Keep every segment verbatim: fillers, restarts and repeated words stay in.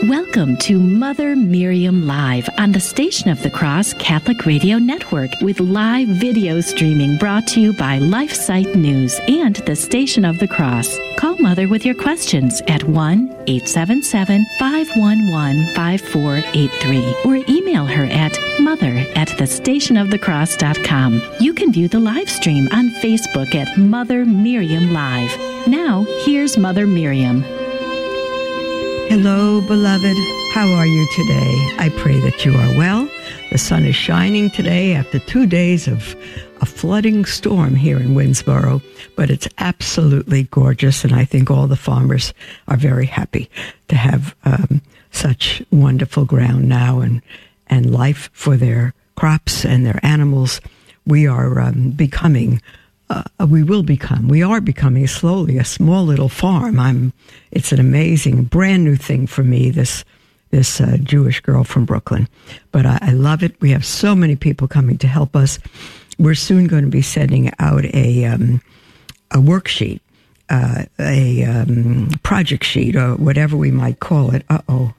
Welcome to Mother Miriam Live on the Station of the Cross Catholic Radio Network with live video streaming brought to you by LifeSite News and the Station of the Cross. Call Mother with your questions at one eight seven seven, five one one, five four eight three or email her at mother at the station of the cross dot com. You can view the live stream on Facebook at Mother Miriam Live. Now, here's Mother Miriam. Hello, beloved. How are you today? I pray that you are well. The sun is shining today after two days of a flooding storm here in Winnsboro, but it's absolutely gorgeous, and I think all the farmers are very happy to have um, such wonderful ground now and, and life for their crops and their animals. We are um, becoming Uh, we will become, we are becoming slowly a small little farm. I'm, it's an amazing, brand new thing for me, this, this uh, Jewish girl from Brooklyn. But I, I love it. We have so many people coming to help us. We're soon going to be sending out a, um, a worksheet, uh, a um, project sheet, or whatever we might call it. Uh-oh.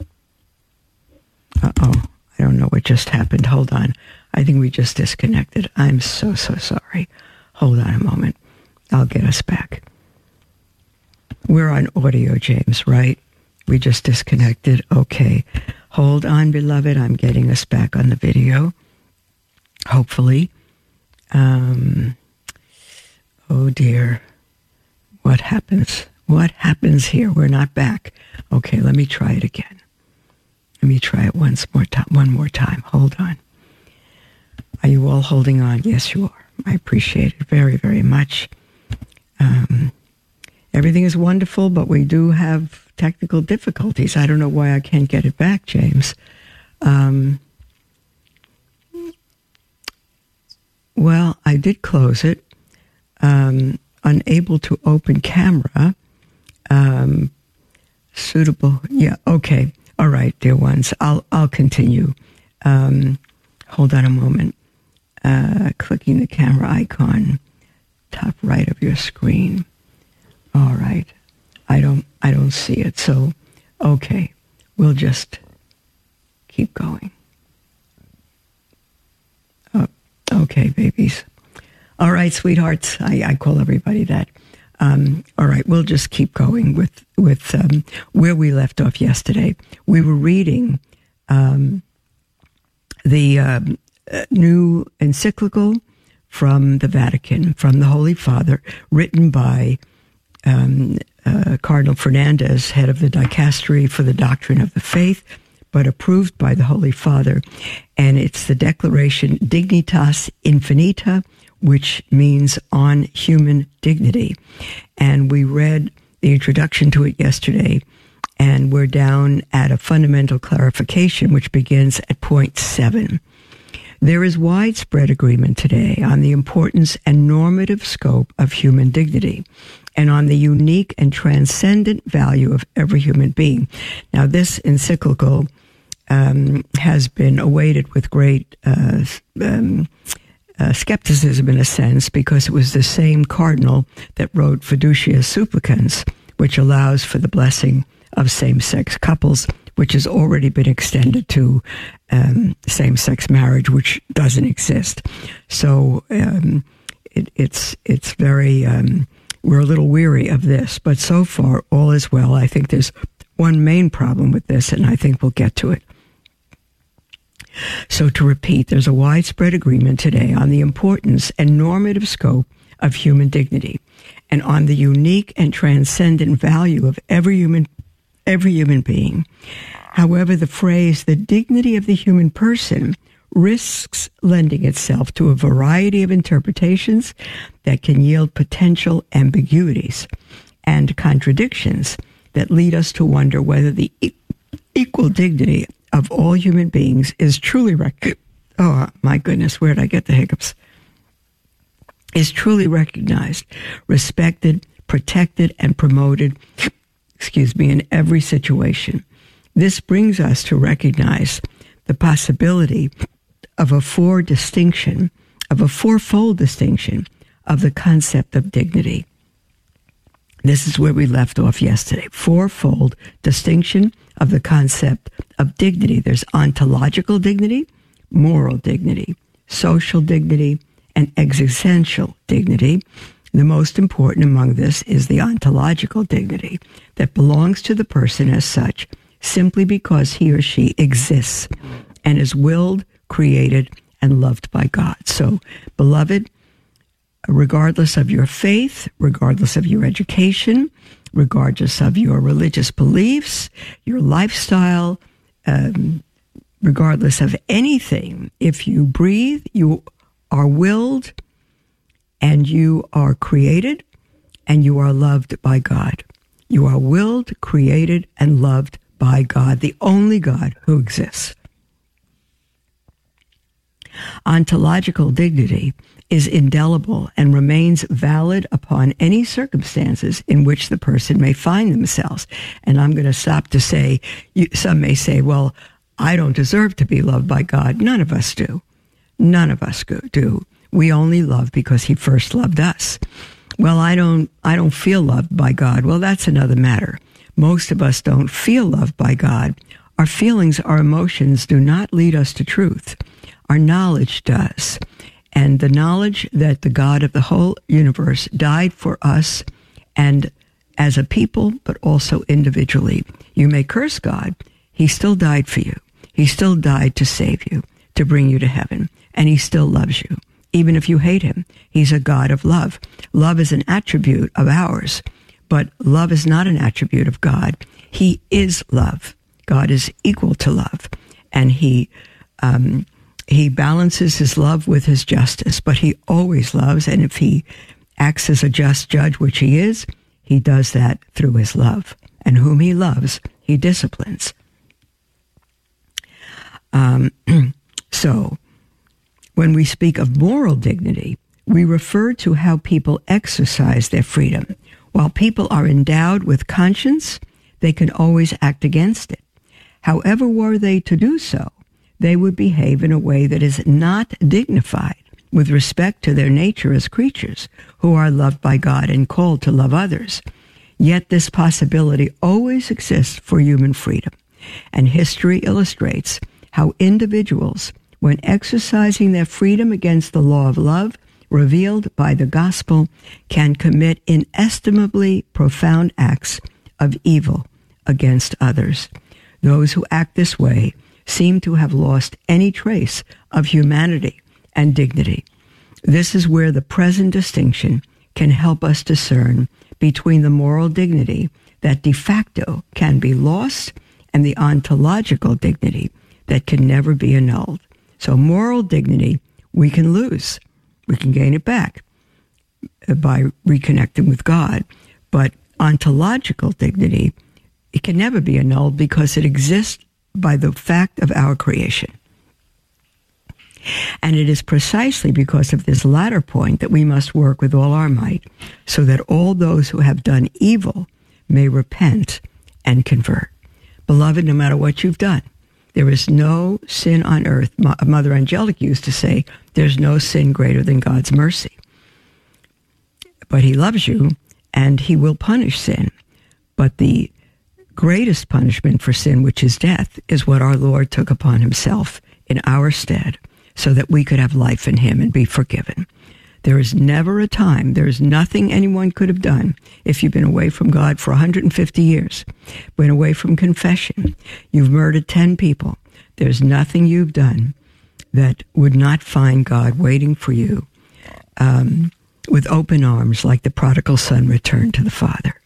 Uh-oh. I don't know what just happened. Hold on. I think we just disconnected. I'm so, so sorry. Hold on a moment. I'll get us back. We're on audio, James, right? We just disconnected. Okay. Hold on, beloved. I'm getting us back on the video. Hopefully. Um, oh, dear. What happens? What happens here? We're not back. Okay, let me try it again. Let me try it once more time. One more time. Hold on. Are you all holding on? Yes, you are. I appreciate it very, very much. Um, everything is wonderful, but we do have technical difficulties. I don't know why I can't get it back, James. Um, well, I did close it. Um, unable to open camera. Um, suitable. Yeah, okay. All right, dear ones. I'll, I'll continue. Um, hold on a moment. Uh, clicking the camera icon, top right of your screen. All right. I don't, I don't see it. So, okay. We'll just keep going. Oh, okay, babies. All right, sweethearts. I, I call everybody that. Um, all right. We'll just keep going with, with, um, where we left off yesterday. We were reading, um, the, um, Uh, new encyclical from the Vatican, from the Holy Father, written by um, uh, Cardinal Fernandez, head of the Dicastery for the Doctrine of the Faith, but approved by the Holy Father. And it's the Declaration Dignitas Infinita, which means on human dignity. And we read the introduction to it yesterday, and we're down at a fundamental clarification, which begins at point seven. There is widespread agreement today on the importance and normative scope of human dignity and on the unique and transcendent value of every human being. Now, this encyclical um, has been awaited with great uh, um, uh, skepticism in a sense, because it was the same cardinal that wrote Fiducia Supplicans, which allows for the blessing of same-sex couples, which has already been extended to um, same-sex marriage, which doesn't exist. So um, it, it's it's very, um, we're a little weary of this, but so far all is well. I think there's one main problem with this, and I think we'll get to it. So to repeat, there's a widespread agreement today on the importance and normative scope of human dignity and on the unique and transcendent value of every human every human being. However, the phrase, the dignity of the human person, risks lending itself to a variety of interpretations that can yield potential ambiguities and contradictions that lead us to wonder whether the e- equal dignity of all human beings is truly rec- oh my goodness, where did I get the hiccups? Is truly recognized, respected, protected, and promoted, excuse me, in every situation. This brings us to recognize the possibility of a four distinction, of a fourfold distinction of the concept of dignity. This is where we left off yesterday. Fourfold distinction of the concept of dignity. There's ontological dignity, moral dignity, social dignity, and existential dignity. The most important among this is the ontological dignity that belongs to the person as such simply because he or she exists and is willed, created, and loved by God. So, beloved, regardless of your faith, regardless of your education, regardless of your religious beliefs, your lifestyle, um, regardless of anything, if you breathe, you are willed, and you are created, and you are loved by God. You are willed, created, and loved by God, the only God who exists. Ontological dignity is indelible and remains valid upon any circumstances in which the person may find themselves. And I'm going to stop to say, you, some may say, well, I don't deserve to be loved by God. None of us do. None of us do. We only love because he first loved us. Well, I don't, I don't feel loved by God. Well, that's another matter. Most of us don't feel loved by God. Our feelings, our emotions do not lead us to truth. Our knowledge does. And the knowledge that the God of the whole universe died for us, and as a people, but also individually. You may curse God. He still died for you. He still died to save you, to bring you to heaven. And he still loves you. Even if you hate him, he's a God of love. Love is an attribute of ours, but love is not an attribute of God. He is love. God is equal to love. And he, um, He balances his love with his justice, but he always loves, and if he acts as a just judge, which he is, he does that through his love. And whom he loves, he disciplines. Um, so, when we speak of moral dignity, we refer to how people exercise their freedom. While people are endowed with conscience, they can always act against it. However, were they to do so, they would behave in a way that is not dignified with respect to their nature as creatures who are loved by God and called to love others. Yet this possibility always exists for human freedom, and history illustrates how individuals, when exercising their freedom against the law of love revealed by the gospel, can commit inestimably profound acts of evil against others. Those who act this way seem to have lost any trace of humanity and dignity. This is where the present distinction can help us discern between the moral dignity that de facto can be lost and the ontological dignity that can never be annulled. So moral dignity we can lose. We can gain it back by reconnecting with God. But ontological dignity, it can never be annulled because it exists by the fact of our creation. And it is precisely because of this latter point that we must work with all our might so that all those who have done evil may repent and convert. Beloved, no matter what you've done, there is no sin on earth. Mother Angelic used to say, there's no sin greater than God's mercy. But he loves you, and he will punish sin. But the greatest punishment for sin, which is death, is what our Lord took upon himself in our stead so that we could have life in him and be forgiven. There is never a time, there is nothing anyone could have done if you've been away from God for one hundred fifty years, been away from confession, you've murdered ten people. There's nothing you've done that would not find God waiting for you um, with open arms like the prodigal son returned to the Father.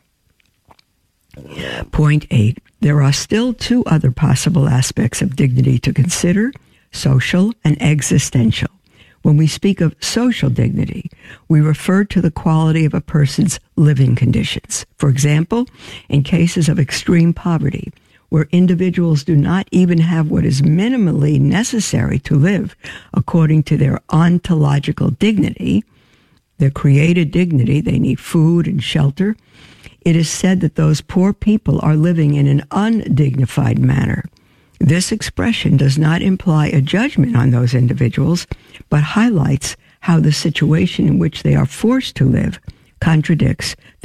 Point eight, there are still two other possible aspects of dignity to consider, social and existential. When we speak of social dignity, we refer to the quality of a person's living conditions. For example, in cases of extreme poverty, where individuals do not even have what is minimally necessary to live according to their ontological dignity, their created dignity, they need food and shelter. It is said that those poor people are living in an undignified manner. This expression does not imply a judgment on those individuals, but highlights how the situation in which they are forced to live contradicts their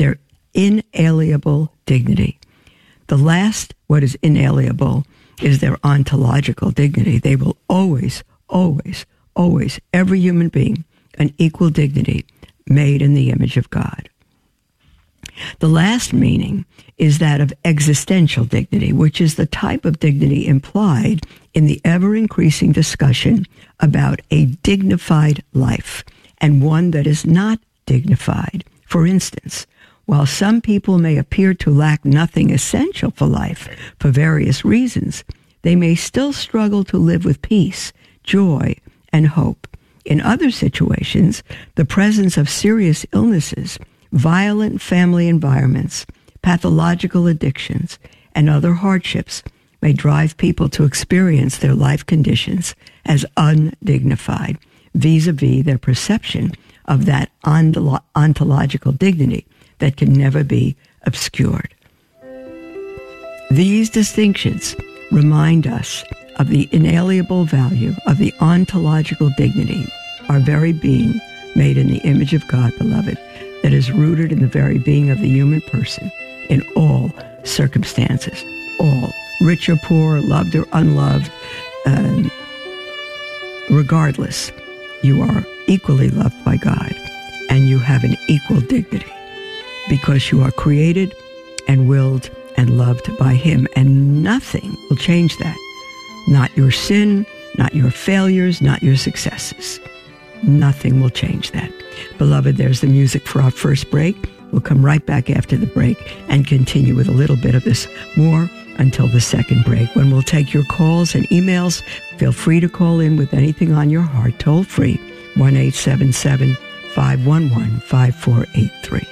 inalienable dignity. The last, what is inalienable, is their ontological dignity. They will always, always, always, every human being, an equal dignity made in the image of God. The last meaning is that of existential dignity, which is the type of dignity implied in the ever-increasing discussion about a dignified life and one that is not dignified. For instance, while some people may appear to lack nothing essential for life for various reasons, they may still struggle to live with peace, joy, and hope. In other situations, the presence of serious illnesses, violent family environments, pathological addictions, and other hardships may drive people to experience their life conditions as undignified, vis-a-vis their perception of that ontolo- ontological dignity that can never be obscured. These distinctions remind us of the inalienable value of the ontological dignity, our very being made in the image of God, beloved, that is rooted in the very being of the human person in all circumstances, all, rich or poor, loved or unloved, um, regardless, you are equally loved by God and you have an equal dignity because you are created and willed and loved by Him, and nothing will change that. Not your sin, not your failures, not your successes. Nothing will change that. Beloved, there's the music for our first break. We'll come right back after the break and continue with a little bit of this more until the second break, when we'll take your calls and emails. Feel free to call in with anything on your heart, toll free, one eight seven seven, five one one, five four eight three.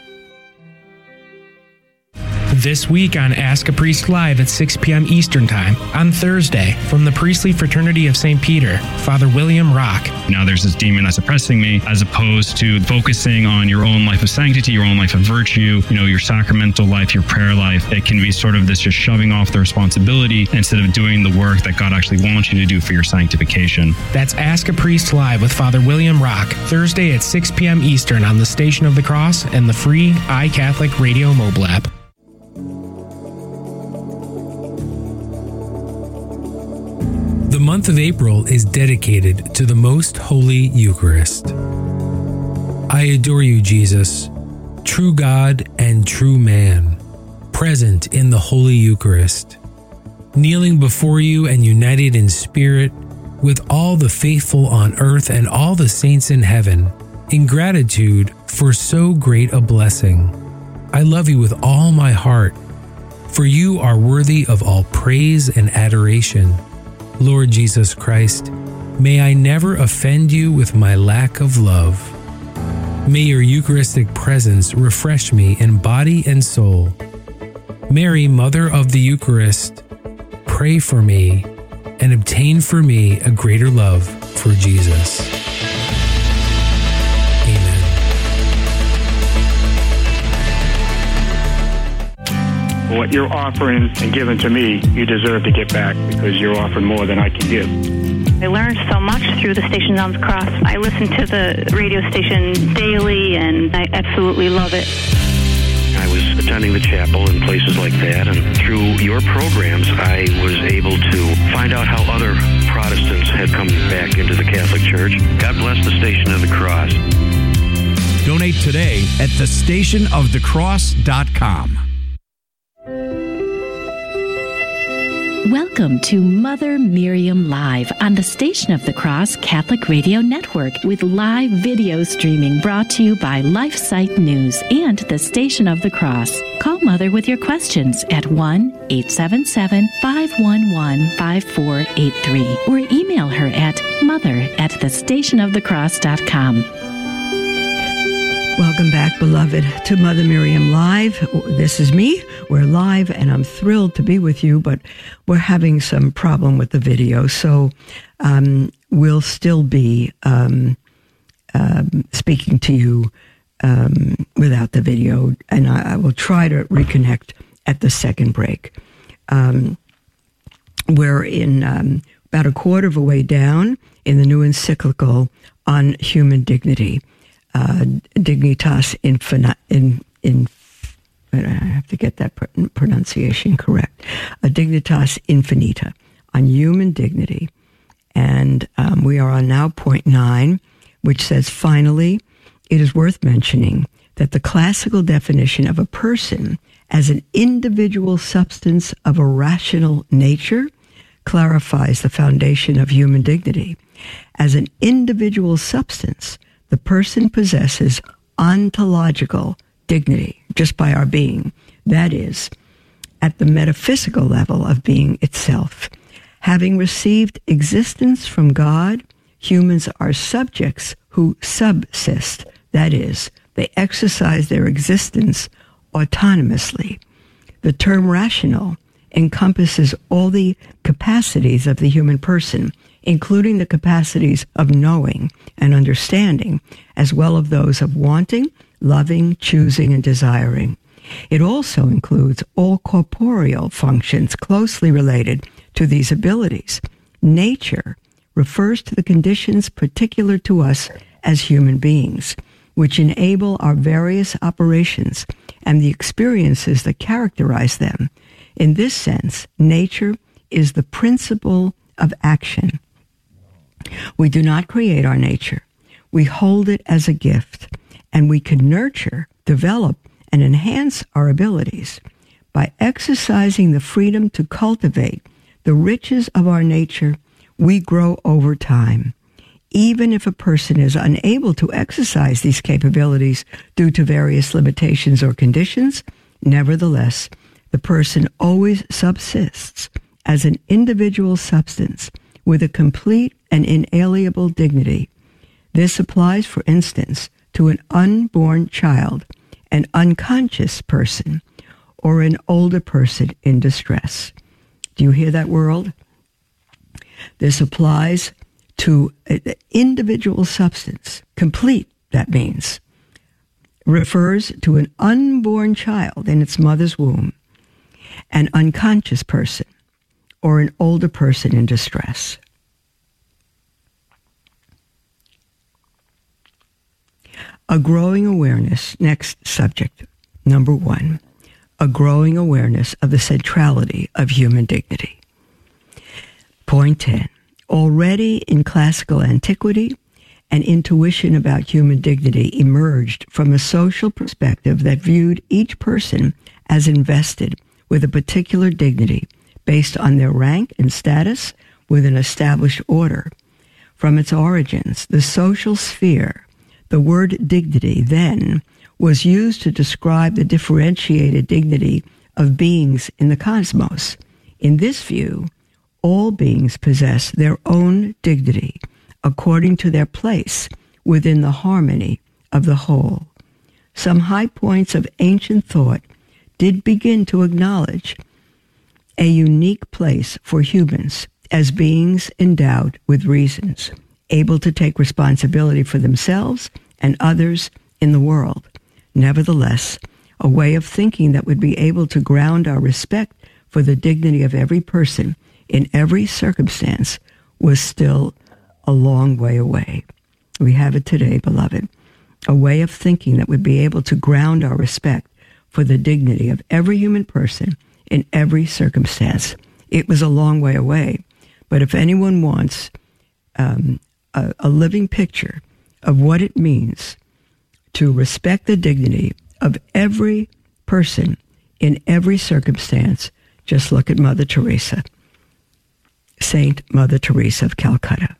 This week on Ask a Priest Live at six p.m. Eastern Time on Thursday, from the Priestly Fraternity of Saint Peter, Father William Rock. Now there's this demon that's oppressing me, as opposed to focusing on your own life of sanctity, your own life of virtue, you know, your sacramental life, your prayer life. It can be sort of this just shoving off the responsibility instead of doing the work that God actually wants you to do for your sanctification. That's Ask a Priest Live with Father William Rock, Thursday at six p.m. Eastern on the Station of the Cross and the free iCatholic Radio mobile app. The month of April is dedicated to the Most Holy Eucharist. I adore you, Jesus, true God and true man, present in the Holy Eucharist, kneeling before you and united in spirit with all the faithful on earth and all the saints in heaven, in gratitude for so great a blessing. I love you with all my heart, for you are worthy of all praise and adoration. Lord Jesus Christ, may I never offend you with my lack of love. May your Eucharistic presence refresh me in body and soul. Mary, Mother of the Eucharist, pray for me and obtain for me a greater love for Jesus. What you're offering and giving to me, you deserve to get back, because you're offering more than I can give. I learned so much through the Station on the Cross. I listen to the radio station daily, and I absolutely love it. I was attending the chapel and places like that, and through your programs, I was able to find out how other Protestants had come back into the Catholic Church. God bless the Station of the Cross. Donate today at the station of the cross dot com. Welcome to Mother Miriam Live on the Station of the Cross Catholic Radio Network, with live video streaming brought to you by LifeSite News and the Station of the Cross. Call Mother with your questions at one eight seven seven, five one one, five four eight three or email her at mother at the station of the cross dot com. Welcome back, beloved, to Mother Miriam Live. This is me. We're live, and I'm thrilled to be with you, but we're having some problem with the video, so um, we'll still be um, um, speaking to you um, without the video, and I, I will try to reconnect at the second break. Um, we're in um, about a quarter of a way down in the new encyclical on human dignity. Uh, Dignitas Infina, in, in, but I have to get that pr- pronunciation correct, a Dignitas Infinita, on human dignity. And um, we are on now point nine, which says, finally, it is worth mentioning that the classical definition of a person as an individual substance of a rational nature clarifies the foundation of human dignity. As an individual substance, the person possesses ontological dignity just by our being. That is, at the metaphysical level of being itself. Having received existence from God, humans are subjects who subsist. That is, they exercise their existence autonomously. The term rational encompasses all the capacities of the human person, including the capacities of knowing and understanding, as well as those of wanting, loving, choosing, and desiring. It also includes all corporeal functions closely related to these abilities. Nature refers to the conditions particular to us as human beings, which enable our various operations and the experiences that characterize them. In this sense, nature is the principle of action. We do not create our nature. We hold it as a gift, and we can nurture, develop, and enhance our abilities. By exercising the freedom to cultivate the riches of our nature, we grow over time. Even if a person is unable to exercise these capabilities due to various limitations or conditions, nevertheless, the person always subsists as an individual substance with a complete and inalienable dignity. This applies, for instance, to an unborn child, an unconscious person, or an older person in distress. Do you hear that, world? This applies to an individual substance, complete, that means, refers to an unborn child in its mother's womb, an unconscious person, or an older person in distress. A growing awareness, next subject, number one, a growing awareness of the centrality of human dignity. Point ten. Already in classical antiquity, an intuition about human dignity emerged from a social perspective that viewed each person as invested with a particular dignity based on their rank and status with an established order. From its origins, the social sphere, the word dignity then was used to describe the differentiated dignity of beings in the cosmos. In this view, all beings possess their own dignity according to their place within the harmony of the whole. Some high points of ancient thought did begin to acknowledge a unique place for humans as beings endowed with reasons, able to take responsibility for themselves and others in the world. Nevertheless, a way of thinking that would be able to ground our respect for the dignity of every person in every circumstance was still a long way away. We have it today, beloved. A way of thinking that would be able to ground our respect for the dignity of every human person in every circumstance. It was a long way away. But if anyone wants um, a, a living picture of what it means to respect the dignity of every person in every circumstance, just look at Mother Teresa, Saint Mother Teresa of Calcutta.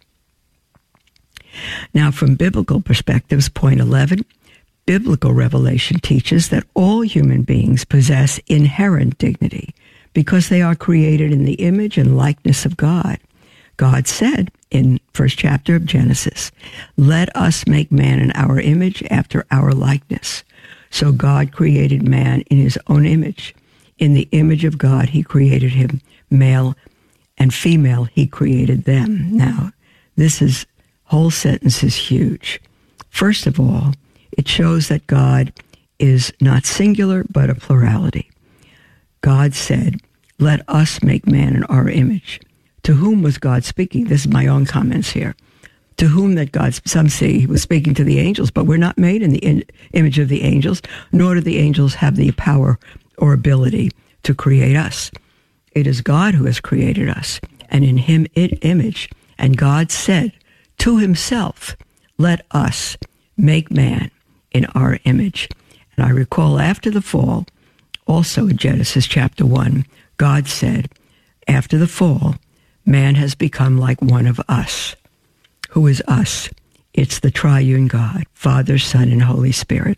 Now, from biblical perspectives, point eleven, biblical revelation teaches that all human beings possess inherent dignity because they are created in the image and likeness of God. God said in first chapter of Genesis, "Let us make man in our image after our likeness." So God created man in his own image. In the image of God, he created him, male and female, he created them. Now, this is, whole sentence is huge. First of all, it shows that God is not singular, but a plurality. God said, "Let us make man in our image." To whom was God speaking? This is my own comments here. To whom that God, some say he was speaking to the angels, but we're not made in the in, image of the angels, nor do the angels have the power or ability to create us. It is God who has created us, and in him it image. And God said to himself, let us make man in our image. And I recall after the fall, also in Genesis chapter one, God said, after the fall, man has become like one of us. Who is us? It's the triune God, Father, Son, and Holy Spirit.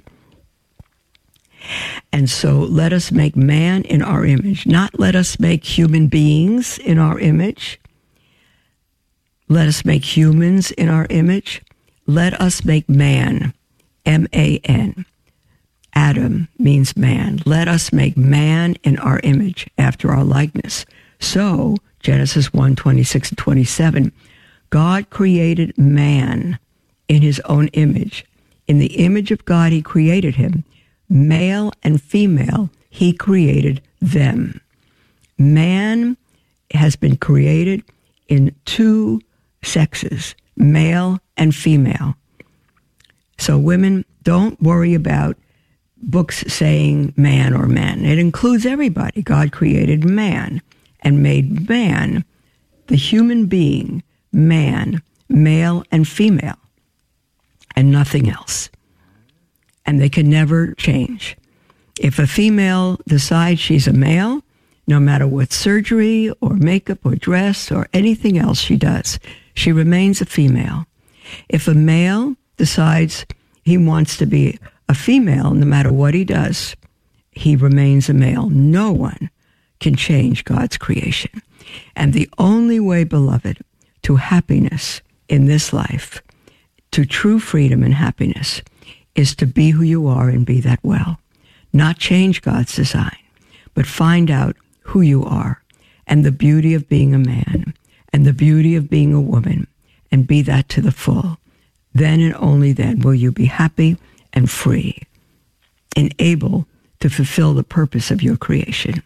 And so let us make man in our image, not let us make human beings in our image. Let us make humans in our image. Let us make man, M A N. Adam means man. Let us make man in our image, after our likeness. So, Genesis one, twenty-six and twenty-seven, God created man in his own image. In the image of God he created him. Male and female, he created them. Man has been created in two sexes, male and female. So women, don't worry about books saying man or men. It includes everybody. God created man and made man, the human being, man, male and female, and nothing else. And they can never change. If a female decides she's a male, no matter what surgery or makeup or dress or anything else she does, she remains a female. If a male decides he wants to be a female, no matter what he does, he remains a male. No one can change God's creation. And the only way, beloved, to happiness in this life, to true freedom and happiness, is to be who you are and be that well. Not change God's design, but find out who you are and the beauty of being a man and the beauty of being a woman, and be that to the full. Then and only then will you be happy and free and able to fulfill the purpose of your creation.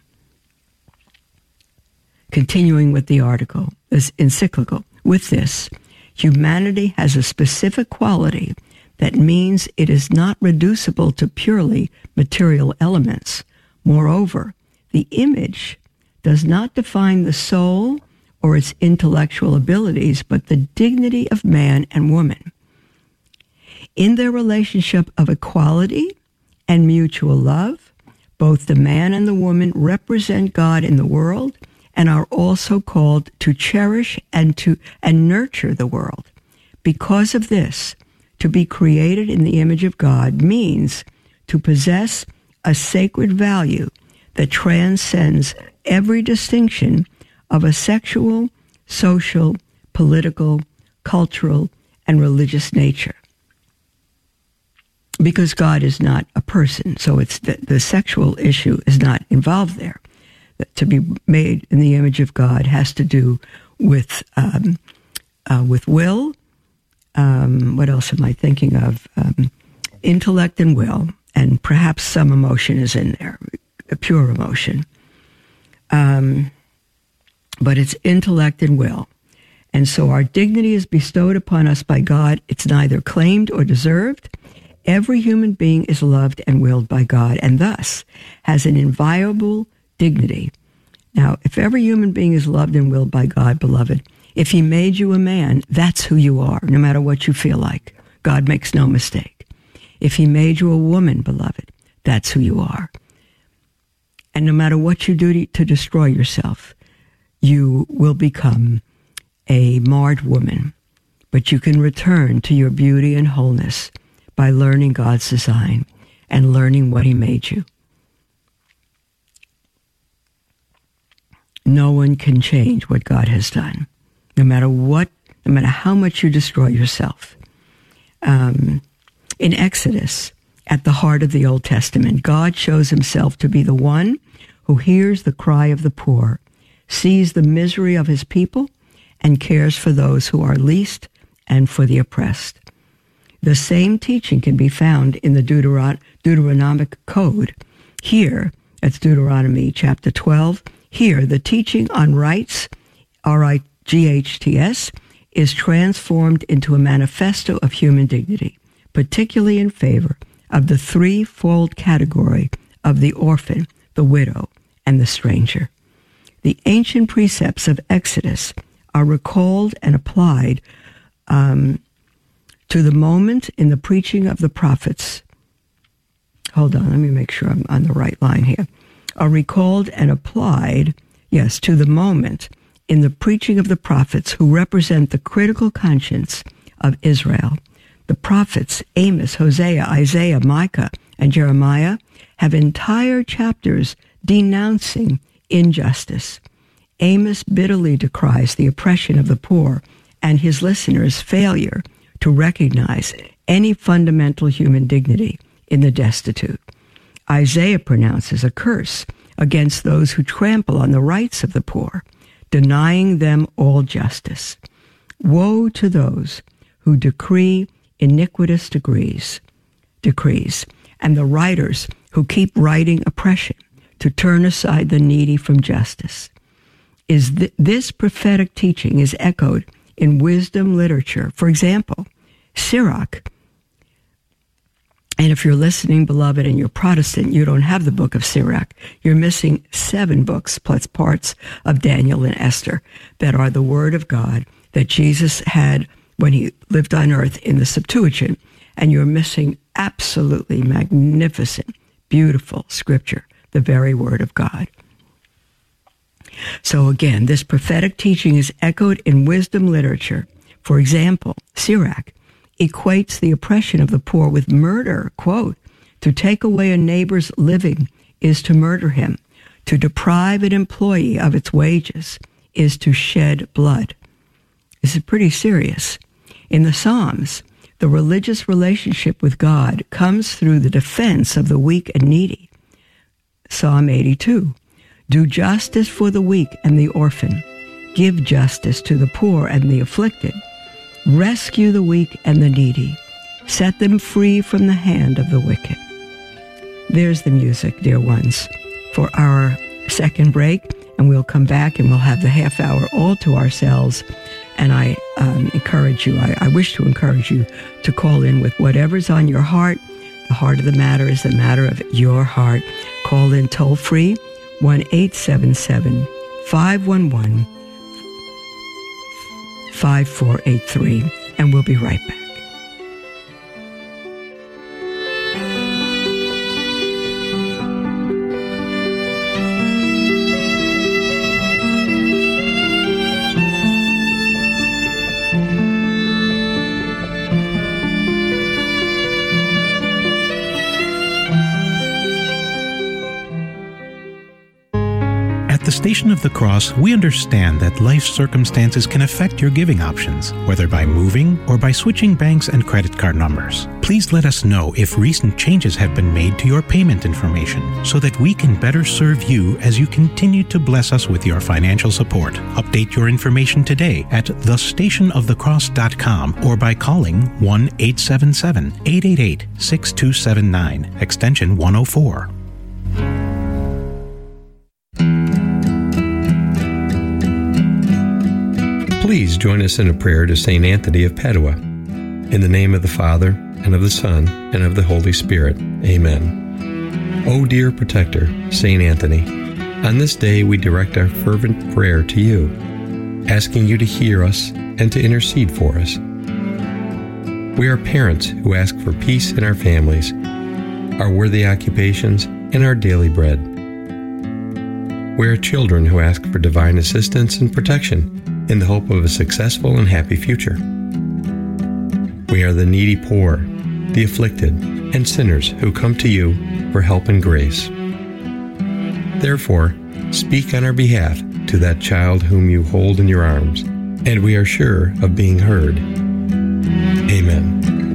Continuing with the article, this encyclical, with this, humanity has a specific quality that means it is not reducible to purely material elements. Moreover, the image does not define the soul or its intellectual abilities, but the dignity of man and woman. In their relationship of equality and mutual love, both the man and the woman represent God in the world and are also called to cherish and to and nurture the world. Because of this, to be created in the image of God means to possess a sacred value that transcends every distinction of a sexual, social, political, cultural, and religious nature. Because God is not a person, so it's the, the sexual issue is not involved there. To be made in the image of God has to do with um, uh, with will. Um, what else am I thinking of? Um, intellect and will, and perhaps some emotion is in there, a pure emotion. Um, but it's intellect and will. And so our dignity is bestowed upon us by God. It's neither claimed or deserved. Every human being is loved and willed by God, and thus has an inviolable dignity. Now, if every human being is loved and willed by God, beloved, if he made you a man, that's who you are, no matter what you feel like. God makes no mistake. If he made you a woman, beloved, that's who you are. And no matter what you do to, to destroy yourself, you will become a marred woman. But you can return to your beauty and wholeness by learning God's design and learning what he made you. No one can change what God has done, no matter what, no matter how much you destroy yourself. Um, in Exodus, at the heart of the Old Testament, God shows himself to be the one who hears the cry of the poor, sees the misery of his people, and cares for those who are least and for the oppressed. The same teaching can be found in the Deuteron- Deuteronomic Code. Here, that's Deuteronomy chapter twelve. Here, the teaching on rights, R I G H T S, is transformed into a manifesto of human dignity, particularly in favor of the threefold category of the orphan, the widow, and the stranger. The ancient precepts of Exodus are recalled and applied um, to the moment in the preaching of the prophets. Hold on, let me make sure I'm on the right line here. Are recalled and applied, yes, to the moment in the preaching of the prophets who represent the critical conscience of Israel. The prophets Amos, Hosea, Isaiah, Micah, and Jeremiah have entire chapters denouncing injustice. Amos bitterly decries the oppression of the poor and his listeners' failure to recognize any fundamental human dignity in the destitute. Isaiah pronounces a curse against those who trample on the rights of the poor, denying them all justice. Woe to those who decree iniquitous degrees, decrees, and the writers who keep writing oppression to turn aside the needy from justice. Is th- this prophetic teaching is echoed in wisdom literature. For example, Sirach. And if you're listening, beloved, and you're Protestant, you don't have the book of Sirach. You're missing seven books plus parts of Daniel and Esther that are the Word of God that Jesus had when he lived on earth in the Septuagint. And you're missing absolutely magnificent, beautiful scripture, the very Word of God. So again, this prophetic teaching is echoed in wisdom literature. For example, Sirach equates the oppression of the poor with murder. Quote, to take away a neighbor's living is to murder him. To deprive an employee of its wages is to shed blood. This is pretty serious. In the Psalms, the religious relationship with God comes through the defense of the weak and needy. Psalm eighty-two, do justice for the weak and the orphan. Give justice to the poor and the afflicted. Rescue the weak and the needy. Set them free from the hand of the wicked. There's the music, dear ones, for our second break, and we'll come back and we'll have the half hour all to ourselves. And I um, encourage you, I, I wish to encourage you to call in with whatever's on your heart. The heart of the matter is the matter of your heart. Call in toll free, one eight seven seven, five one one, five four eight three, and we'll be right back. At the Station of the Cross, we understand that life circumstances can affect your giving options, whether by moving or by switching banks and credit card numbers. Please let us know if recent changes have been made to your payment information so that we can better serve you as you continue to bless us with your financial support. Update your information today at the station of the cross dot com or by calling one eight seven seven, eight eight eight, six two seven nine, extension one oh four. Please join us in a prayer to Saint Anthony of Padua. In the name of the Father, and of the Son, and of the Holy Spirit. Amen. O dear protector, Saint Anthony, on this day we direct our fervent prayer to you, asking you to hear us and to intercede for us. We are parents who ask for peace in our families, our worthy occupations, and our daily bread. We are children who ask for divine assistance and protection in the hope of a successful and happy future. We are the needy poor, the afflicted, and sinners who come to you for help and grace. Therefore, speak on our behalf to that child whom you hold in your arms, and we are sure of being heard. Amen.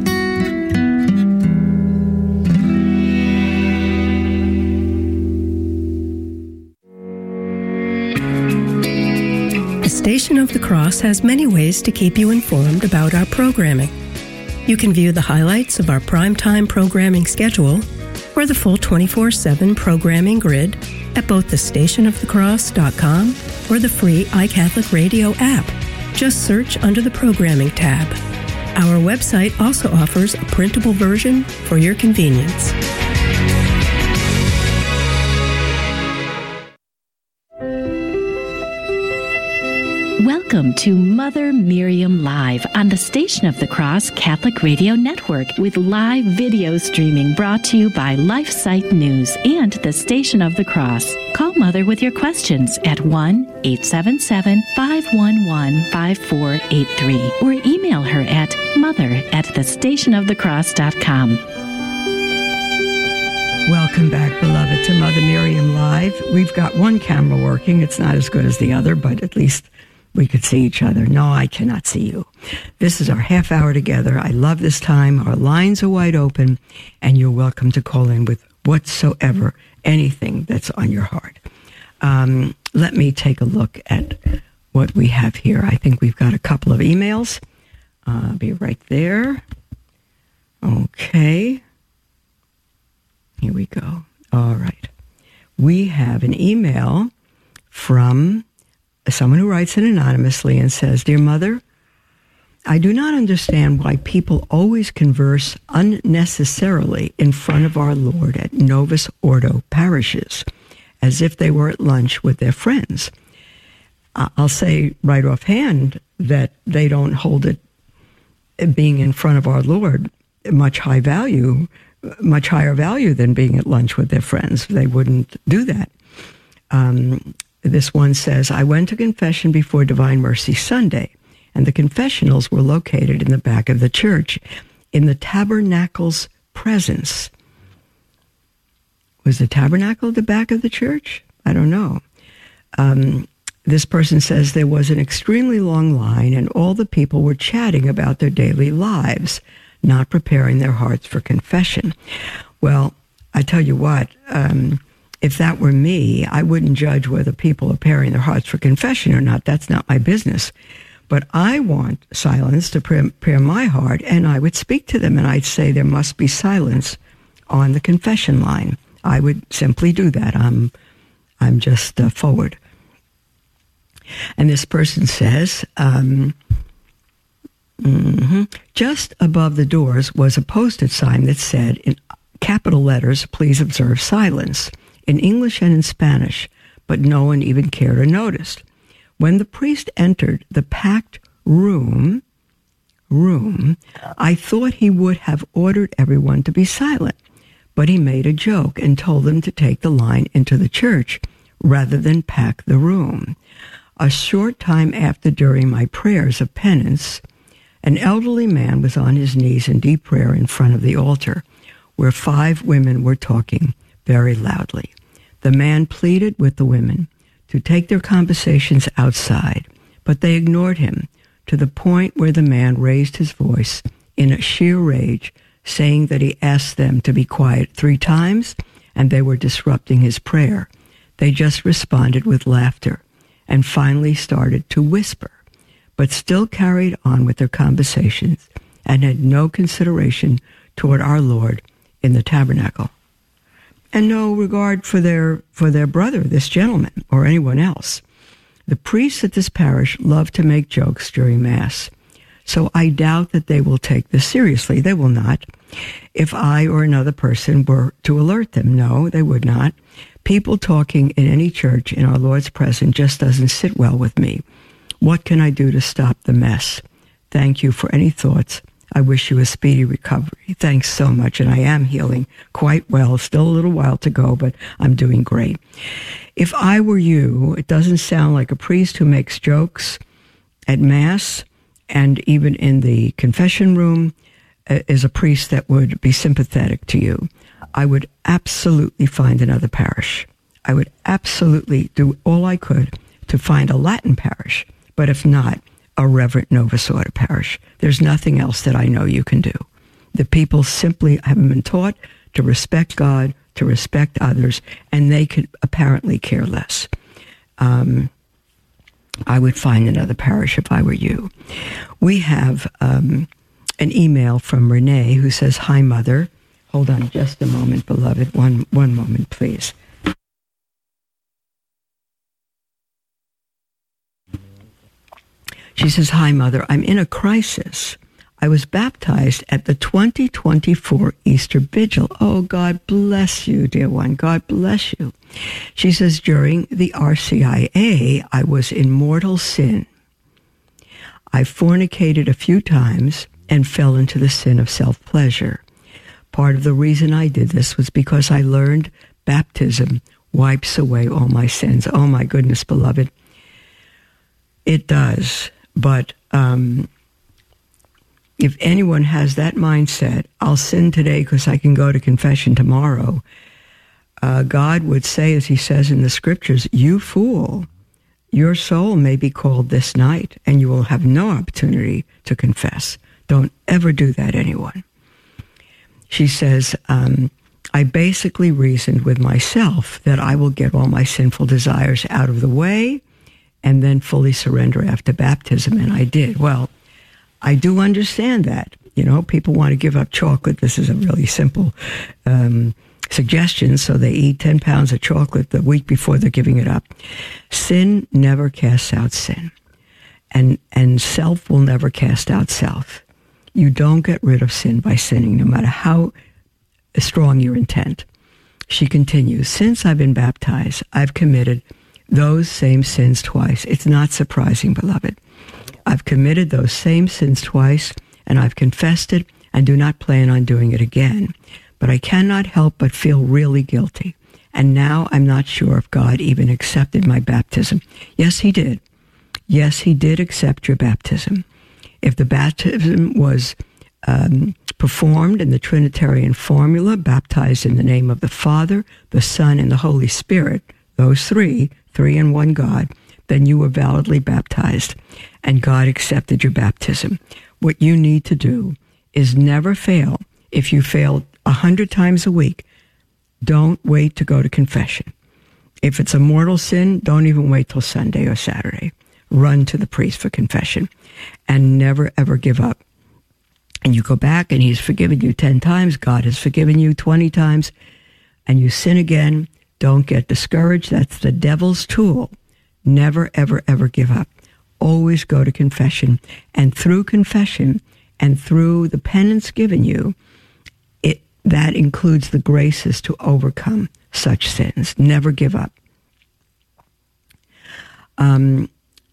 Station of the Cross has many ways to keep you informed about our programming. You can view the highlights of our primetime programming schedule or the full twenty-four seven programming grid at both the station of the cross dot com or the free iCatholic Radio app. Just search under the Programming tab. Our website also offers a printable version for your convenience. Welcome to Mother Miriam Live on the Station of the Cross Catholic Radio Network with live video streaming brought to you by LifeSite News and the Station of the Cross. Call Mother with your questions at one eight seven seven, five one one, five four eight three or email her at mother at the station of the cross dot com. Welcome back, beloved, to Mother Miriam Live. We've got one camera working. It's not as good as the other, but at least we could see each other. No, I cannot see you. This is our half hour together. I love this time. Our lines are wide open, and you're welcome to call in with whatsoever, anything that's on your heart. Um, let me take a look at what we have here. I think we've got a couple of emails. Uh, I'll be right there. Okay. Here we go. All right. We have an email from someone who writes it anonymously and says, "Dear Mother, I do not understand why people always converse unnecessarily in front of our Lord at Novus Ordo parishes, as if they were at lunch with their friends. I'll say right offhand that they don't hold it, being in front of our Lord, much high value, much higher value than being at lunch with their friends. They wouldn't do that." Um, this one says, "I went to confession before Divine Mercy Sunday, and the confessionals were located in the back of the church, in the tabernacle's presence." Was the tabernacle at the back of the church? I don't know. Um, this person says there was an extremely long line, and all the people were chatting about their daily lives, not preparing their hearts for confession. Well, I tell you what, um, if that were me, I wouldn't judge whether people are preparing their hearts for confession or not. That's not my business. But I want silence to prepare my heart, and I would speak to them, and I'd say there must be silence on the confession line. I would simply do that. I'm, I'm just uh, forward. And this person says, um, mm-hmm, just above the doors was a posted sign that said, in capital letters, "Please observe silence," in English and in Spanish, but no one even cared or noticed. When the priest entered the packed room, room, I thought he would have ordered everyone to be silent, but he made a joke and told them to take the line into the church rather than pack the room. A short time after, during my prayers of penance, an elderly man was on his knees in deep prayer in front of the altar, where five women were talking very loudly. The man pleaded with the women to take their conversations outside, but they ignored him, to the point where the man raised his voice in a sheer rage, saying that he asked them to be quiet three times and they were disrupting his prayer. They just responded with laughter and finally started to whisper, but still carried on with their conversations and had no consideration toward our Lord in the tabernacle, and no regard for their for their brother, this gentleman, or anyone else. The priests at this parish love to make jokes during Mass, so I doubt that they will take this seriously. They will not. If I or another person were to alert them, no, they would not. People talking in any church in our Lord's presence just doesn't sit well with me. What can I do to stop the mess? Thank you for any thoughts. I wish you a speedy recovery. Thanks so much, and I am healing quite well. Still a little while to go, but I'm doing great. If I were you, it doesn't sound like a priest who makes jokes at Mass and even in the confession room uh, is a priest that would be sympathetic to you. I would absolutely find another parish. I would absolutely do all I could to find a Latin parish, but if not, a Reverend Novus Ordo parish. There's nothing else that I know you can do. The people simply haven't been taught to respect God, to respect others, and they could apparently care less. Um, I would find another parish if I were you. We have um, an email from Renee who says, "Hi, Mother." Hold on just a moment, beloved. One, one moment, please. She says, "Hi, Mother. I'm in a crisis. I was baptized at the twenty twenty-four Easter Vigil." Oh, God bless you, dear one. God bless you. She says, "During the R C I A, I was in mortal sin. I fornicated a few times and fell into the sin of self-pleasure. Part of the reason I did this was because I learned baptism wipes away all my sins." Oh, my goodness, beloved. It does. But um, if anyone has that mindset, I'll sin today because I can go to confession tomorrow, uh, God would say, as he says in the scriptures, "You fool, your soul may be called this night, and you will have no opportunity to confess." Don't ever do that, anyone. She says, um, "I basically reasoned with myself that I will get all my sinful desires out of the way and then fully surrender after baptism," and I did. Well, I do understand that. You know, people want to give up chocolate. This is a really simple um, suggestion. So they eat ten pounds of chocolate the week before they're giving it up. Sin never casts out sin. And, and self will never cast out self. You don't get rid of sin by sinning, no matter how strong your intent. She continues, "Since I've been baptized, I've committed those same sins twice." It's not surprising, beloved. "I've committed those same sins twice, and I've confessed it and do not plan on doing it again. But I cannot help but feel really guilty. And now I'm not sure if God even accepted my baptism." Yes, he did. Yes, he did accept your baptism. If the baptism was um, performed in the Trinitarian formula, baptized in the name of the Father, the Son, and the Holy Spirit, those three, three in one God, then you were validly baptized, and God accepted your baptism. What you need to do is never fail. If you fail a hundred times a week, don't wait to go to confession. If it's a mortal sin, don't even wait till Sunday or Saturday. Run to the priest for confession, and never, ever give up. And you go back, and he's forgiven you ten times. God has forgiven you twenty times, and you sin again. Don't get discouraged. That's the devil's tool. Never, ever, ever give up. Always go to confession. And through confession and through the penance given you, it that includes the graces to overcome such sins. Never give up. Um,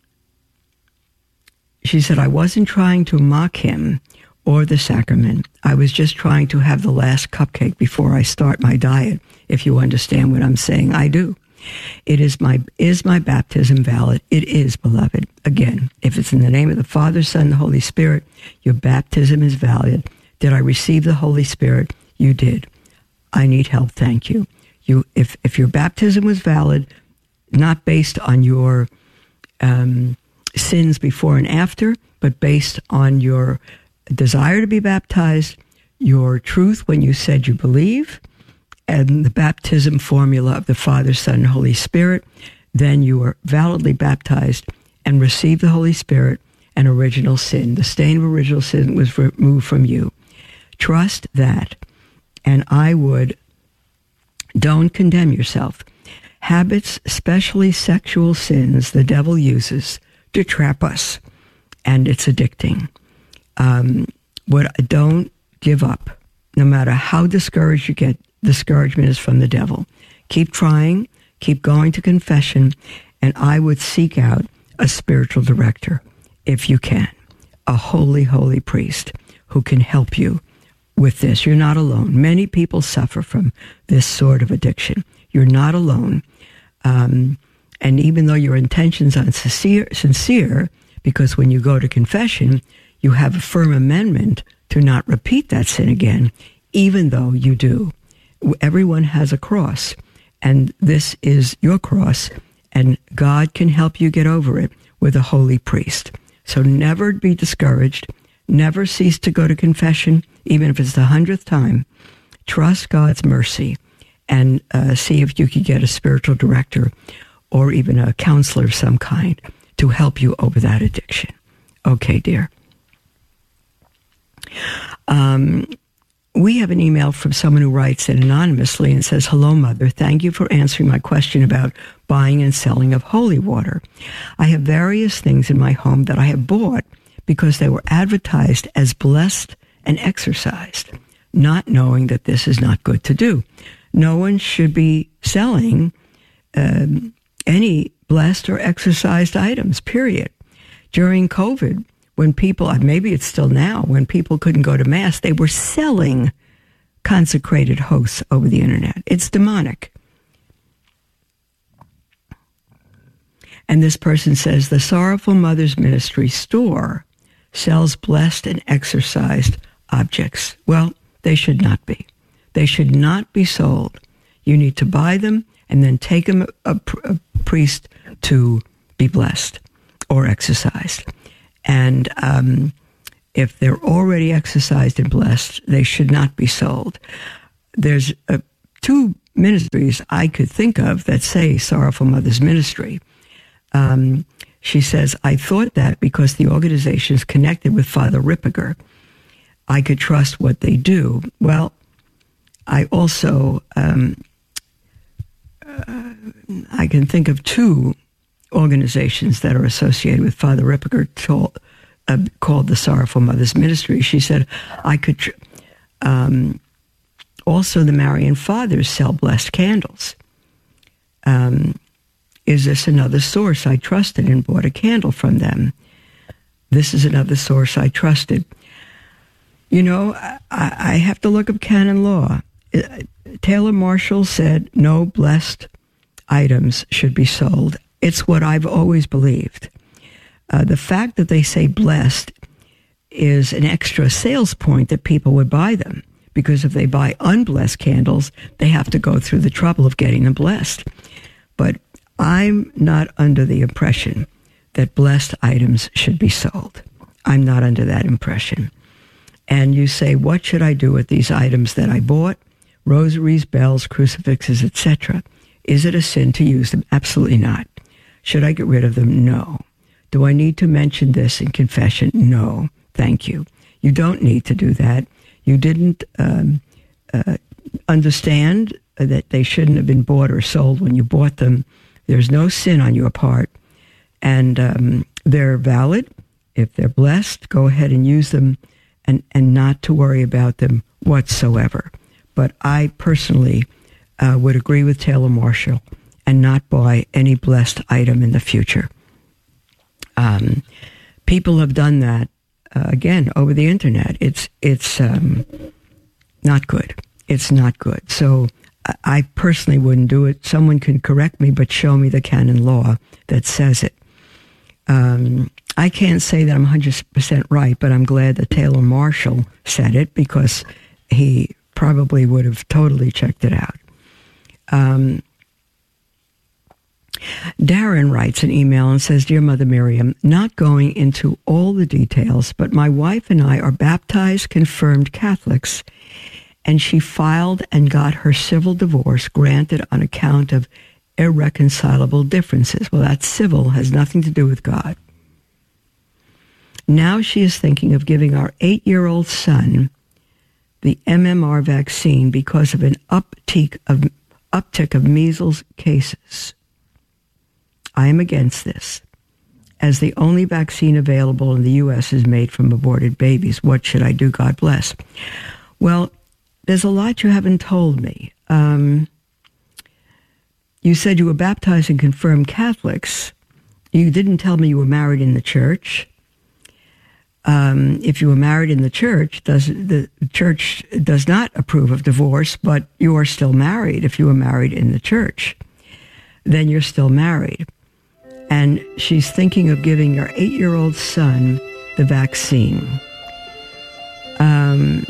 she said, "I wasn't trying to mock him or the sacrament. I was just trying to have the last cupcake before I start my diet, if you understand what I'm saying. I do. It is my, is my baptism valid? It is, beloved. Again, if it's in the name of the Father, Son, the Holy Spirit, your baptism is valid. Did I receive the Holy Spirit? You did. I need help. Thank you. You, if, if your baptism was valid, not based on your um, sins before and after, but based on your desire to be baptized, your truth when you said you believe, and the baptism formula of the Father, Son, and Holy Spirit, then you are validly baptized and receive the Holy Spirit, and original sin. The stain of original sin was removed from you. Trust that. And I would, don't condemn yourself. Habits, especially sexual sins, the devil uses to trap us, and it's addicting. Um, what don't give up, no matter how discouraged you get. Discouragement is from the devil. Keep trying, keep going to confession, and I would seek out a spiritual director, if you can, a holy, holy priest who can help you with this. You're not alone. Many people suffer from this sort of addiction. You're not alone. Um, and even though your intentions are sincere, sincere, because when you go to confession, you have a firm amendment to not repeat that sin again, even though you do. Everyone has a cross, and this is your cross, and God can help you get over it with a holy priest. So never be discouraged. Never cease to go to confession, even if it's the hundredth time. Trust God's mercy, and uh, see if you can get a spiritual director or even a counselor of some kind to help you over that addiction. Okay, dear. Um, we have an email from someone who writes it anonymously and says, "Hello, Mother. Thank you for answering my question about buying and selling of holy water. I have various things in my home that I have bought because they were advertised as blessed and exorcised, not knowing that this is not good to do. No one should be selling um, any blessed or exorcised items, period. During COVID, when people, maybe it's still now, when people couldn't go to Mass, they were selling consecrated hosts over the internet. It's demonic." And this person says, "The Sorrowful Mother's Ministry store sells blessed and exorcised objects." Well, they should not be. They should not be sold. You need to buy them and then take them a, a, a priest to be blessed or exorcised. And um, if they're already exorcised and blessed, they should not be sold. There's uh, two ministries I could think of that say Sorrowful Mother's Ministry. Um, she says, "I thought that because the organization is connected with Father Ripperger, I could trust what they do." Well, I also, um, uh, I can think of two organizations that are associated with Father Ripperger told, uh, called the Sorrowful Mother's Ministry. She said, I could, tr- um, also the Marian Fathers sell blessed candles. Um, is this another source I trusted and bought a candle from them? This is another source I trusted. You know, I, I have to look up canon law. Taylor Marshall said no blessed items should be sold. It's what I've always believed. Uh, the fact that they say blessed is an extra sales point that people would buy them, because if they buy unblessed candles, they have to go through the trouble of getting them blessed. But I'm not under the impression that blessed items should be sold. I'm not under that impression. And you say, what should I do with these items that I bought? Rosaries, bells, crucifixes, et cetera. Is it a sin to use them? Absolutely not. Should I get rid of them? No. Do I need to mention this in confession? No. Thank you. You don't need to do that. You didn't um, uh, understand that they shouldn't have been bought or sold when you bought them. There's no sin on your part. And um, they're valid. If they're blessed, go ahead and use them, and, and not to worry about them whatsoever. But I personally uh, would agree with Taylor Marshall and not buy any blessed item in the future. Um, people have done that, uh, again, over the internet. It's it's um, not good. It's not good. So I, I personally wouldn't do it. Someone can correct me, but show me the canon law that says it. Um, I can't say that I'm one hundred percent right, but I'm glad that Taylor Marshall said it, because he probably would have totally checked it out. Um, Darren writes an email and says, "Dear Mother Miriam, not going into all the details, but my wife and I are baptized, confirmed Catholics, and she filed and got her civil divorce granted on account of irreconcilable differences." Well, that's civil, has nothing to do with God. Now she is thinking of giving our eight-year-old son the M M R vaccine because of an uptick of, uptick of measles cases. I am against this, as the only vaccine available in the U S is made from aborted babies. What should I do? God bless. Well, there's a lot you haven't told me. Um, you said you were baptized and confirmed Catholics. You didn't tell me you were married in the church. Um, if you were married in the church, does the church does not approve of divorce, but you are still married. If you were married in the church, then you're still married. And she's thinking of giving your eight-year-old son the vaccine. Um,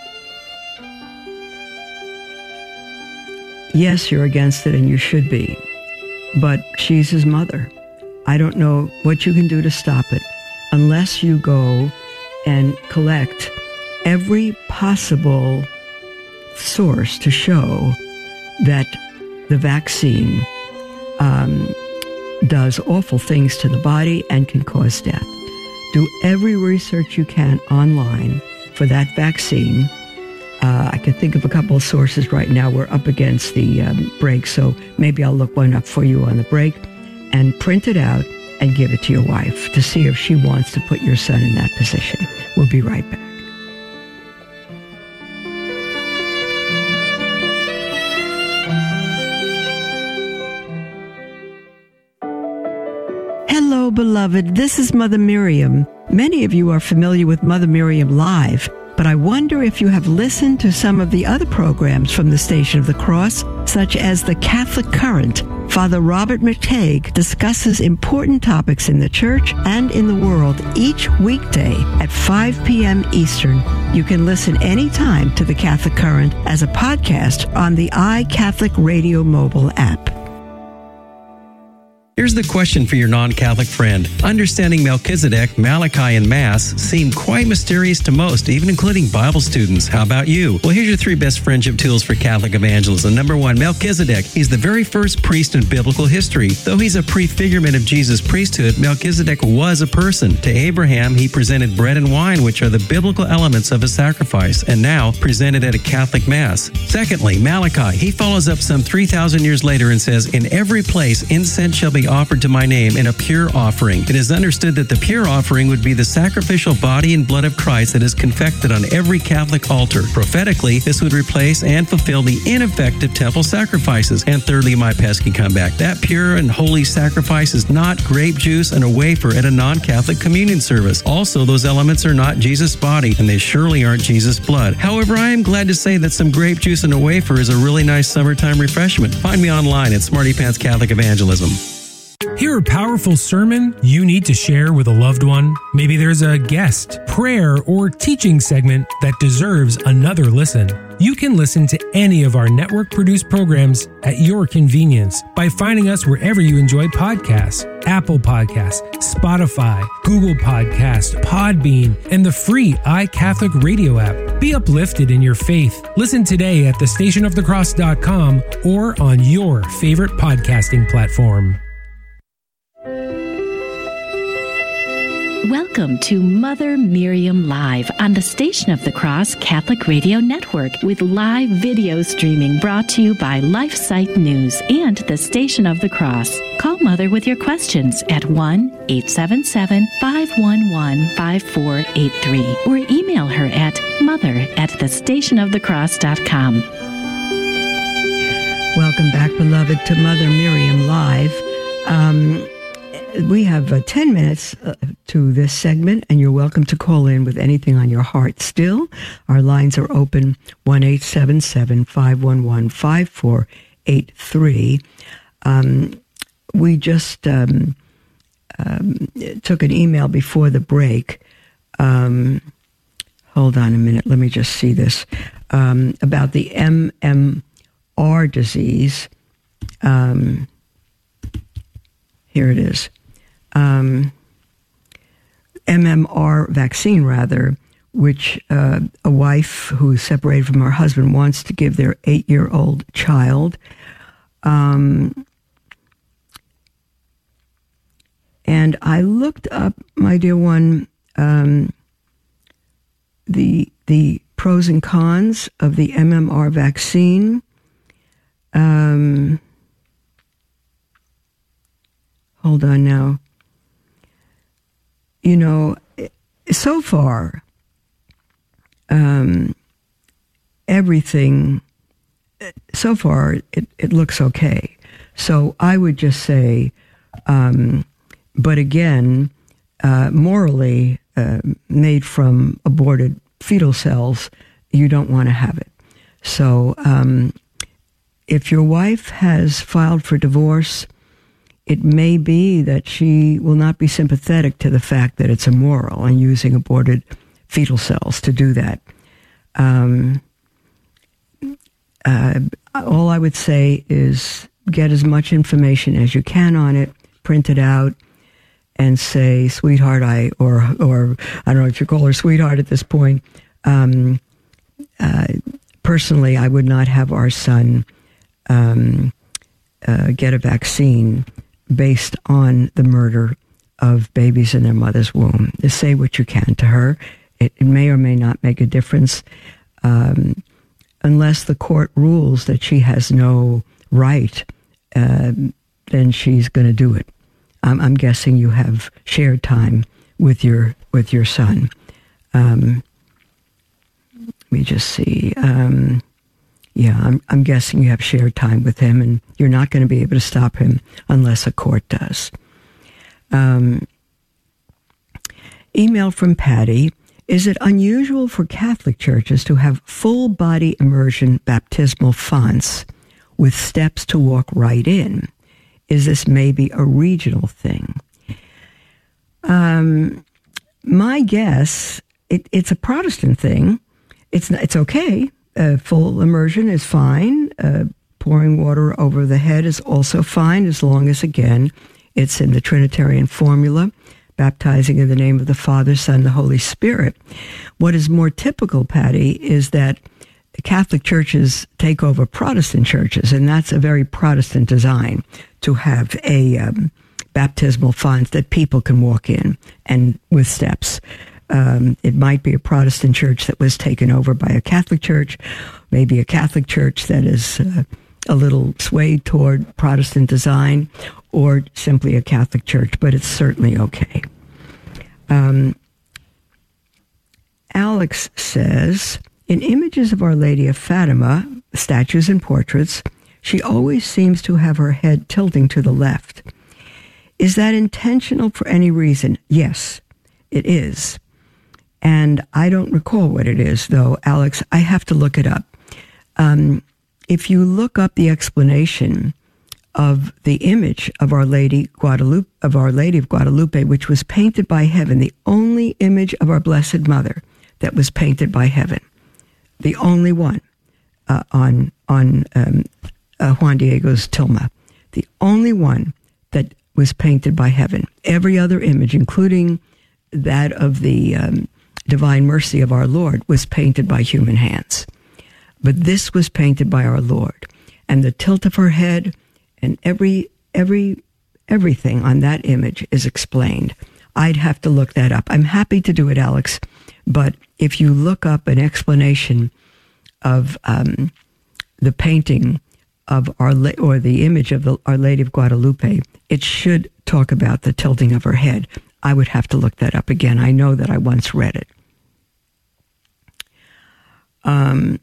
yes, you're against it, and you should be. But she's his mother. I don't know what you can do to stop it, unless you go and collect every possible source to show that the vaccine um, does awful things to the body and can cause death. Do every research you can online for that vaccine. Uh, I could think of a couple of sources right now. We're up against the um, break, so maybe I'll look one up for you on the break and print it out and give it to your wife to see if she wants to put your son in that position. We'll be right back. Hello, beloved. This is Mother Miriam. Many of you are familiar with Mother Miriam Live, but I wonder if you have listened to some of the other programs from the Station of the Cross, such as the Catholic Current. Father Robert McTague discusses important topics in the church and in the world each weekday at five p.m. Eastern. You can listen anytime to the Catholic Current as a podcast on the iCatholic Radio mobile app. Here's the question for your non-Catholic friend. Understanding Melchizedek, Malachi, and Mass seem quite mysterious to most, even including Bible students. How about you? Well, here's your three best friendship tools for Catholic evangelism. Number one, Melchizedek. He's the very first priest in biblical history. Though he's a prefigurement of Jesus' priesthood, Melchizedek was a person. To Abraham, he presented bread and wine, which are the biblical elements of a sacrifice, and now presented at a Catholic Mass. Secondly, Malachi. He follows up some three thousand years later and says, "In every place incense shall be offered to my name in a pure offering." It is understood that the pure offering would be the sacrificial body and blood of Christ that is confected on every Catholic altar. Prophetically, this would replace and fulfill the ineffective temple sacrifices. And thirdly, my pesky comeback. That pure and holy sacrifice is not grape juice and a wafer at a non-Catholic communion service. Also, those elements are not Jesus' body, and they surely aren't Jesus' blood. However, I am glad to say that some grape juice and a wafer is a really nice summertime refreshment. Find me online at Smarty Pants Catholic Evangelism. Hear a powerful sermon you need to share with a loved one? Maybe there's a guest, prayer, or teaching segment that deserves another listen. You can listen to any of our network-produced programs at your convenience by finding us wherever you enjoy podcasts. Apple Podcasts, Spotify, Google Podcasts, Podbean, and the free iCatholic Radio app. Be uplifted in your faith. Listen today at the station of the cross dot com or on your favorite podcasting platform. Welcome to Mother Miriam Live on the Station of the Cross Catholic Radio Network with live video streaming brought to you by LifeSite News and the Station of the Cross. Call Mother with your questions at one eight seven seven, five one one, five four eight three or email her at mother at the station of the cross dot com. Welcome back, beloved, to Mother Miriam Live. Um... We have uh, ten minutes uh, to this segment, and you're welcome to call in with anything on your heart still. Our lines are open, one eight seven seven, five one one, five four eight three. Um, we just um, um, took an email before the break. Um, hold on a minute. Let me just see this. Um, about the M M R disease. Um, here it is. Um, M M R vaccine, rather, which uh, a wife who is separated from her husband wants to give their eight-year-old child. Um, and I looked up, my dear one, um, the the pros and cons of the M M R vaccine. Um, hold on now. You know, so far, um, everything, so far, it, it looks okay. So I would just say, um, but again, uh, morally, uh, made from aborted fetal cells, you don't want to have it. So um, if your wife has filed for divorce, it may be that she will not be sympathetic to the fact that it's immoral and using aborted fetal cells to do that. Um, uh, all I would say is get as much information as you can on it, print it out, and say, sweetheart, I, or, or I don't know if you call her sweetheart at this point, um, uh, personally, I would not have our son um, uh, get a vaccine based on the murder of babies in their mother's womb. Just say what you can to her. It, it may or may not make a difference. Um, unless the court rules that she has no right, uh, then she's going to do it. I'm, I'm guessing you have shared time with your with your son. Um, let me just see. Um, yeah, I'm, I'm guessing you have shared time with him, and you're not going to be able to stop him unless a court does. Um, email from Patty. Is it unusual for Catholic churches to have full-body immersion baptismal fonts with steps to walk right in? Is this maybe a regional thing? Um, my guess, it, it's a Protestant thing. It's it's okay. Uh, full immersion is fine. Uh, pouring water over the head is also fine, as long as, again, it's in the Trinitarian formula, baptizing in the name of the Father, Son, the Holy Spirit. What is more typical, Patty, is that Catholic churches take over Protestant churches, and that's a very Protestant design, to have a um, baptismal font that people can walk in and with steps. Um, it might be a Protestant church that was taken over by a Catholic church, maybe a Catholic church that is uh, a little swayed toward Protestant design, or simply a Catholic church, but it's certainly okay. Um, Alex says, in images of Our Lady of Fatima, statues and portraits, she always seems to have her head tilting to the left. Is that intentional for any reason? Yes, it is. And I don't recall what it is, though, Alex. I have to look it up. Um, if you look up the explanation of the image of Our Lady Guadalupe, of Our Lady of Guadalupe, which was painted by heaven, the only image of our Blessed Mother that was painted by heaven, the only one uh, on on um, uh, Juan Diego's tilma, the only one that was painted by heaven. Every other image, including that of the um, Divine Mercy of our Lord, was painted by human hands. But this was painted by our Lord. And the tilt of her head and every every everything on that image is explained. I'd have to look that up. I'm happy to do it, Alex, but if you look up an explanation of um, the painting of Our La- or the image of the Our Lady of Guadalupe, it should talk about the tilting of her head. I would have to look that up again. I know that I once read it. Um.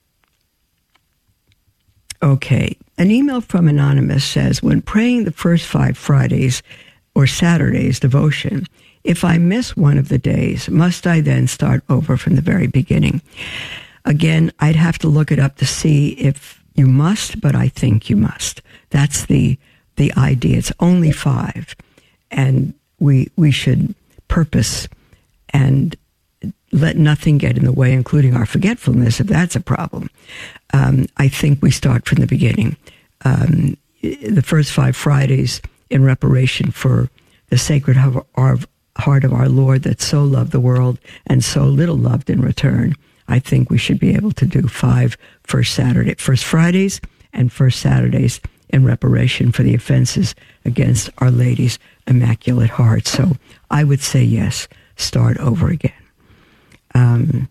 Okay. An email from Anonymous says, when praying the first five Fridays or Saturdays devotion, if I miss one of the days, must I then start over from the very beginning? Again, I'd have to look it up to see if you must, but I think you must. That's the the idea. It's only five. And we we should purpose and let nothing get in the way, including our forgetfulness, if that's a problem. Um, I think we start from the beginning. Um, the first five Fridays in reparation for the Sacred Heart of our Lord that so loved the world and so little loved in return. I think we should be able to do five first Saturday, first Fridays and first Saturdays in reparation for the offenses against Our Lady's Immaculate Heart. So I would say yes, start over again. Um,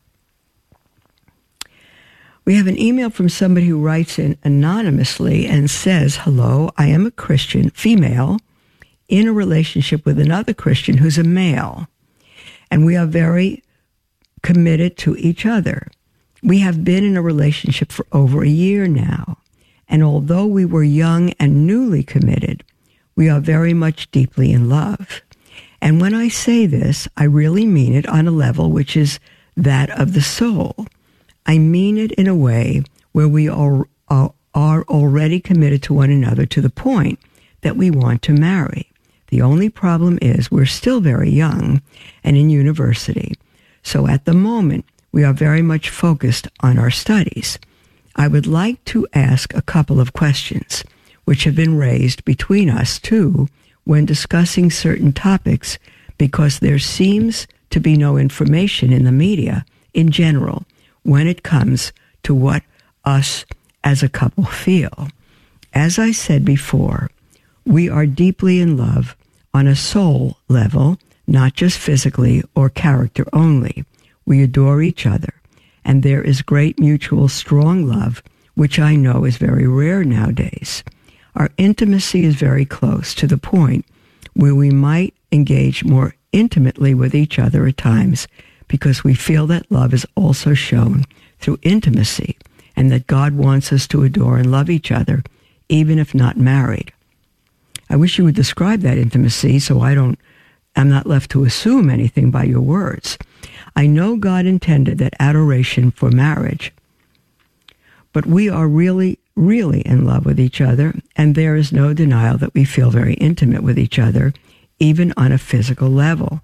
we have an email from somebody who writes in anonymously and says, hello, I am a Christian female in a relationship with another Christian who's a male, and we are very committed to each other. We have been in a relationship for over a year now, and although we were young and newly committed, we are very much deeply in love. And when I say this, I really mean it on a level which is that of the soul. I mean it in a way where we are, are, are already committed to one another to the point that we want to marry. The only problem is we're still very young and in university. So at the moment, we are very much focused on our studies. I would like to ask a couple of questions which have been raised between us too when discussing certain topics, because there seems to be no information in the media in general when it comes to what us as a couple feel. As I said before, we are deeply in love on a soul level, not just physically or character only. We adore each other, and there is great mutual strong love, which I know is very rare nowadays. Our intimacy is very close, to the point where we might engage more intimately with each other at times, because we feel that love is also shown through intimacy, and that God wants us to adore and love each other, even if not married. I wish you would describe that intimacy so I don't, I'm not left to assume anything by your words. I know God intended that adoration for marriage, but we are really, really in love with each other, and there is no denial that we feel very intimate with each other, even on a physical level.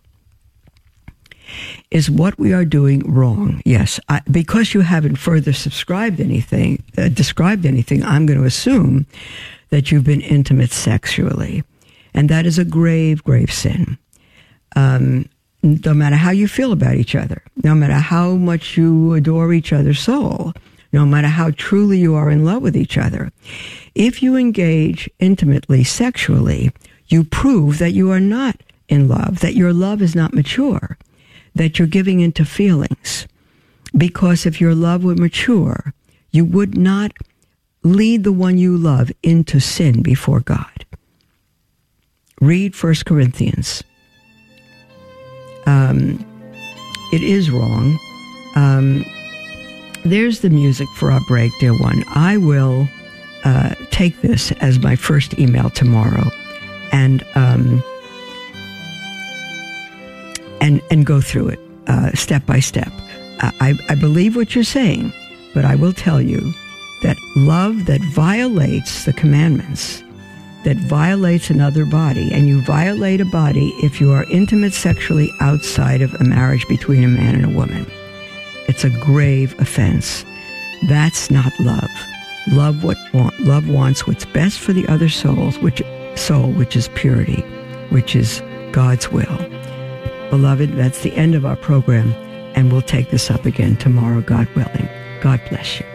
Is what we are doing wrong? Yes. I, because you haven't further subscribed anything, uh, described anything, I'm going to assume that you've been intimate sexually. And that is a grave, grave sin. Um, no matter how you feel about each other, no matter how much you adore each other's soul, no matter how truly you are in love with each other, if you engage intimately sexually, you prove that you are not in love, that your love is not mature, that you're giving into feelings. Because if your love were mature, you would not lead the one you love into sin before God. Read First Corinthians. Um, it is wrong. Um, there's the music for our break, dear one. I will uh, take this as my first email tomorrow, and um, and and go through it uh, step by step. Uh, I, I believe what you're saying, but I will tell you that love that violates the commandments, that violates another body, and you violate a body if you are intimate sexually outside of a marriage between a man and a woman. It's a grave offense. That's not love. Love what want, love wants what's best for the other souls, which soul, which is purity, which is God's will. Beloved, that's the end of our program, and we'll take this up again tomorrow, God willing. God bless you.